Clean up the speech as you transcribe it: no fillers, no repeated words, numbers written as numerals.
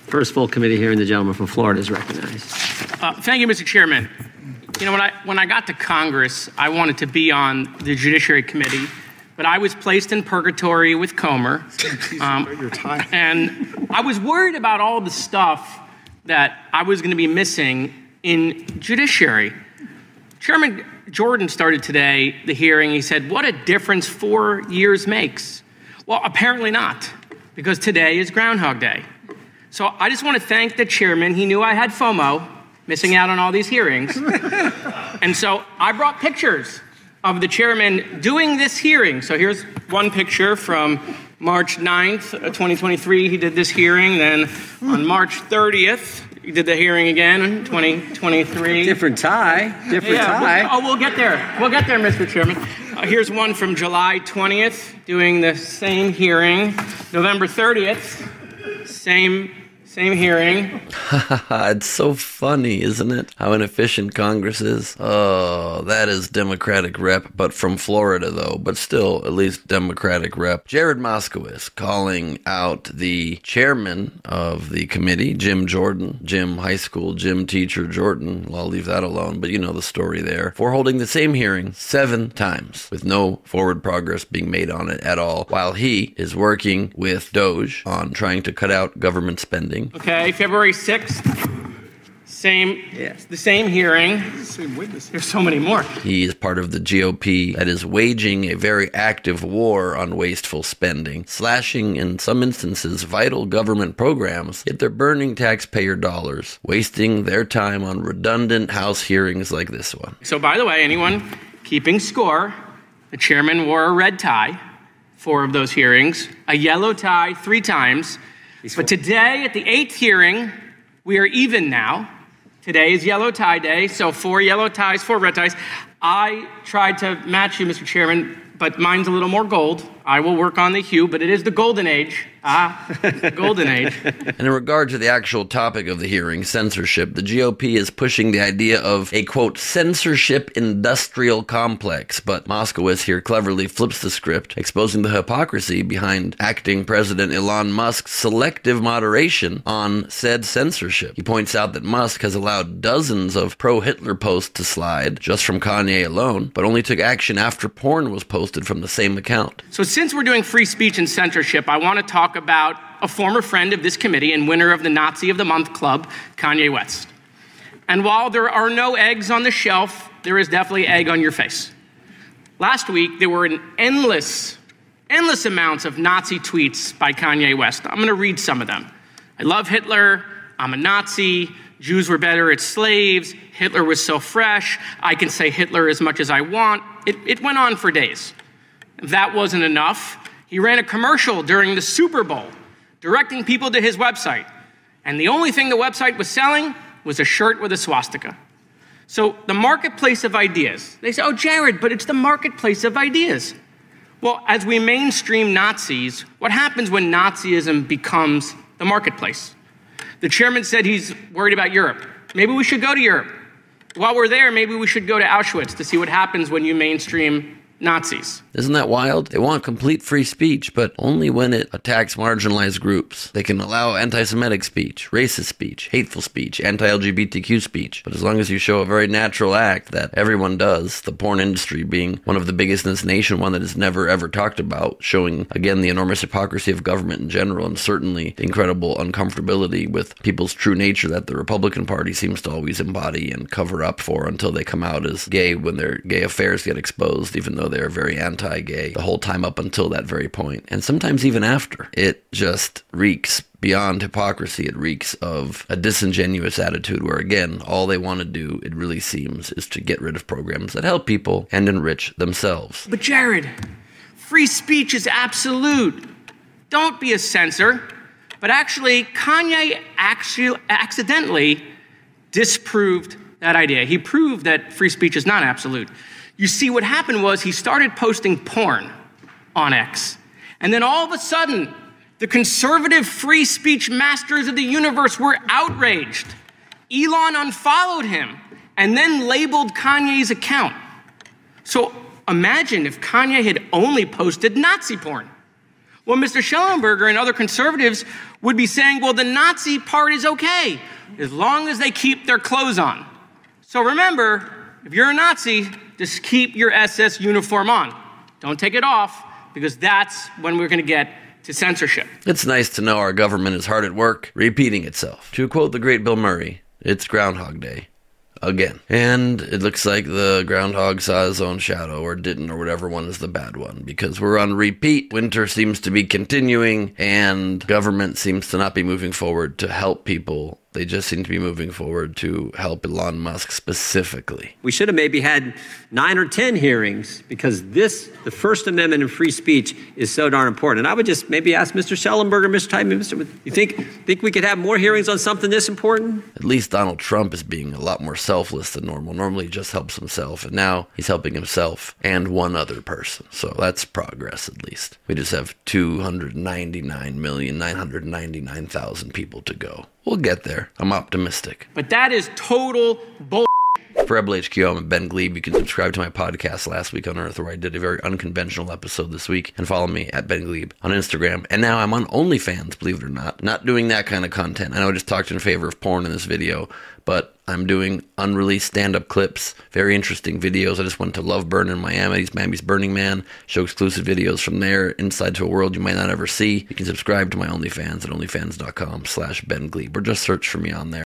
First full committee hearing, the gentleman from Florida is recognized. Thank you, Mr. Chairman. You know, when I got to Congress, I wanted to be on the Judiciary Committee, but I was placed in purgatory with Comer. And I was worried about all the stuff that I was going to be missing in Judiciary. Chairman Jordan started today the hearing. He said, what a difference 4 years makes. Well, apparently not, because today is Groundhog Day. So I just want to thank the chairman. He knew I had FOMO, missing out on all these hearings. And so I brought pictures of the chairman doing this hearing. So here's one picture from March 9th, 2023. He did this hearing. Then on March 30th, he did the hearing again in 2023. Different tie. tie. We'll get there. We'll get there, Mr. Chairman. Here's one from July 20th, doing the same hearing. November 30th, same hearing. It's so funny, isn't it? How inefficient Congress is. Oh, that is Democratic rep, but from Florida, though. But still, at least Democratic rep. Jared Moskowitz calling out the chairman of the committee, Jim Jordan, Jim high school, Jim teacher Jordan. Well, I'll leave that alone, but you know the story there. For holding the same hearing 7 times with no forward progress being made on it at all, while he is working with DOJ on trying to cut out government spending. Okay, February 6th, the same hearing. Same witness. There's so many more. He is part of the GOP that is waging a very active war on wasteful spending, slashing, in some instances, vital government programs, yet they're burning taxpayer dollars, wasting their time on redundant House hearings like this one. So, by the way, anyone keeping score, the chairman wore a red tie, 4 of those hearings, a yellow tie 3 times. But today, at the 8th hearing, we are even now. Today is yellow tie day, so 4 yellow ties, 4 red ties. I tried to match you, Mr. Chairman, but mine's a little more gold. I will work on the hue, but it is the golden age. Golden age. And in regard to the actual topic of the hearing, censorship, the GOP is pushing the idea of a, quote, censorship industrial complex. But Moskowitz here cleverly flips the script, exposing the hypocrisy behind acting President Elon Musk's selective moderation on said censorship. He points out that Musk has allowed dozens of pro-Hitler posts to slide, just from Kanye alone, but only took action after porn was posted from the same account. So since we're doing free speech and censorship, I want to talk about a former friend of this committee and winner of the Nazi of the Month Club, Kanye West. And while there are no eggs on the shelf, there is definitely egg on your face. Last week, there were an endless amounts of Nazi tweets by Kanye West. I'm going to read some of them. I love Hitler. I'm a Nazi. Jews were better as slaves. Hitler was so fresh. I can say Hitler as much as I want. It went on for days. If that wasn't enough, he ran a commercial during the Super Bowl, directing people to his website. And the only thing the website was selling was a shirt with a swastika. So the marketplace of ideas. They say, oh, Jared, but it's the marketplace of ideas. Well, as we mainstream Nazis, what happens when Nazism becomes the marketplace? The chairman said he's worried about Europe. Maybe we should go to Europe. While we're there, maybe we should go to Auschwitz to see what happens when you mainstream Nazis. Isn't that wild? They want complete free speech, but only when it attacks marginalized groups. They can allow anti-Semitic speech, racist speech, hateful speech, anti-LGBTQ speech. But as long as you show a very natural act that everyone does, the porn industry being one of the biggest in this nation, one that is never ever talked about, showing, again, the enormous hypocrisy of government in general, and certainly the incredible uncomfortability with people's true nature that the Republican Party seems to always embody and cover up for until they come out as gay when their gay affairs get exposed, even though they're very anti-gay the whole time up until that very point, and sometimes even after. It just reeks beyond hypocrisy. It reeks of a disingenuous attitude where, again, all they want to do, it really seems, is to get rid of programs that help people and enrich themselves. But Jared, free speech is absolute. Don't be a censor. But actually, Kanye accidentally disproved that idea. He proved that free speech is not absolute. You see, what happened was he started posting porn on X. And then all of a sudden, the conservative free speech masters of the universe were outraged. Elon unfollowed him and then labeled Kanye's account. So imagine if Kanye had only posted Nazi porn. Well, Mr. Schellenberger and other conservatives would be saying, well, the Nazi part is okay, as long as they keep their clothes on. So remember, if you're a Nazi, just keep your SS uniform on. Don't take it off, because that's when we're going to get to censorship. It's nice to know our government is hard at work, repeating itself. To quote the great Bill Murray, it's Groundhog Day. Again. And it looks like the groundhog saw his own shadow, or didn't, or whatever one is the bad one, because we're on repeat. Winter seems to be continuing, and government seems to not be moving forward to help people. They just seem to be moving forward to help Elon Musk specifically. We should have maybe had 9 or 10 hearings, because the First Amendment and free speech is so darn important. And I would just maybe ask Mr. Schellenberger, Mr. Teichman, you think we could have more hearings on something this important? At least Donald Trump is being a lot more selfless than normal. Normally he just helps himself, and now he's helping himself and one other person. So that's progress, at least. We just have 299,999,000 people to go. We'll get there. I'm optimistic. But that is total bull. For Rebel HQ, I'm Ben Glebe. You can subscribe to my podcast Last Week on Earth, where I did a very unconventional episode this week, and follow me at Ben Glebe on Instagram. And now I'm on OnlyFans, believe it or not. Not doing that kind of content. I know I just talked in favor of porn in this video, but I'm doing unreleased stand-up clips, very interesting videos. I just went to Love Burn in Miami's Burning Man, show exclusive videos from there, inside to a world you might not ever see. You can subscribe to my OnlyFans at onlyfans.com/Ben Glebe, or just search for me on there.